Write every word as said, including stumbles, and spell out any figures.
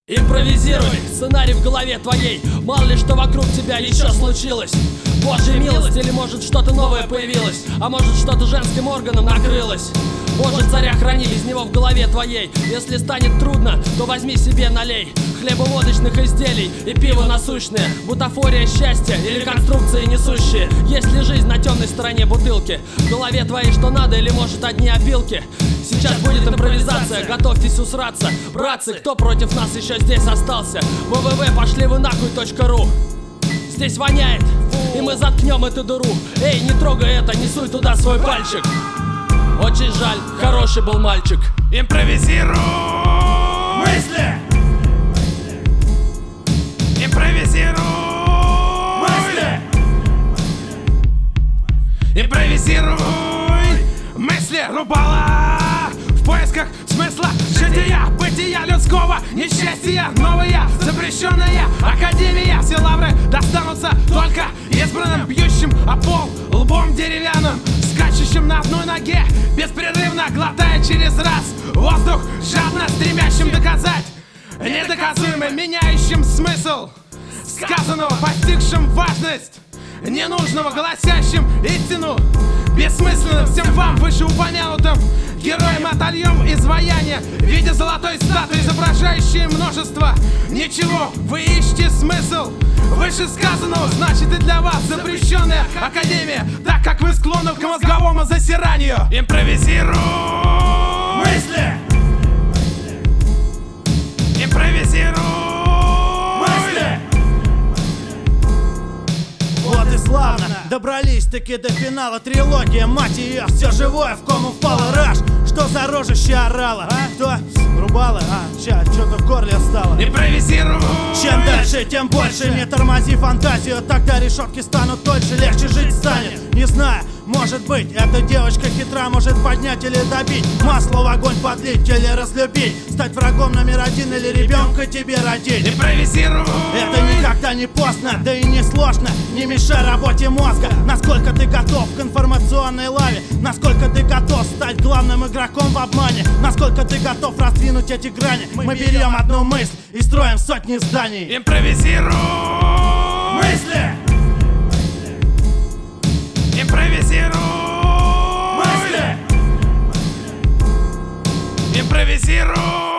Импровизируй, сценарий в голове твоей. Мало ли что вокруг тебя еще случилось. Божья милость, или может что-то новое появилось, а может что-то женским органом накрылось. Боже, царя храни, без него в голове твоей. Если станет трудно, то возьми себе налей хлебоводочных изделий и пиво насущное. Бутафория счастья или конструкции несущие. Есть ли жизнь на темной стороне бутылки? В голове твоей что надо или может одни опилки? Сейчас будет импровизация, готовьтесь усраться. Братцы, кто против нас еще здесь остался? вэ вэ вэ пошли вы нахуй точка ру. Здесь воняет, и мы заткнем эту дыру. Эй, не трогай это, не суй туда свой пальчик. Очень жаль, хороший был мальчик. Импровизируй мысли, импровизируй мысли, импровизируй мысли, рубала в поисках смысла жития, бытия людского несчастья. Новая запрещенная академия. Все лавры достанутся только избранным, бьющим о пол лбом деревянным, скачущим на одной ноге, беспрерывно глотая через раз воздух, жадно стремящим доказать недоказуемым, меняющим смысл сказанного, постигшим важность ненужного, гласящим истину бессмысленным. Всем вам вышеупомянутым героям отольем изваяние в виде золотой статуи, изображающей множество ничего. Вы ищете смысл вышесказанного, значит и для вас запрещенная академия, так как вы склонны к мозговому засиранию. Импровизируй мысли, импровизируй мысли. Вот и славно, добрались-таки до финала. Трилогия, мать ее, все живое в кому впало. Раш, что за рожище орала? А? Кто? Рубала? А, ча, что-то в горле стало. Импровизируй. Чем дальше, тем больше. Не тормози фантазию, тогда решетки станут тоньше. Легче жить станет, не знаю. Может быть, эта девочка хитра, может поднять или добить, масло в огонь подлить или разлюбить, стать врагом номер один или ребенка тебе родить. Импровизируй. Это никогда не поздно, да и не сложно. Не мешай работе мозга. Насколько ты готов к информационной лаве? Насколько ты готов стать главным игроком в обмане? Насколько ты готов раздвинуть эти грани? Мы берем одну мысль и строим сотни зданий. Импровизируй Мысли, Импровизируй мысли. Импровизируй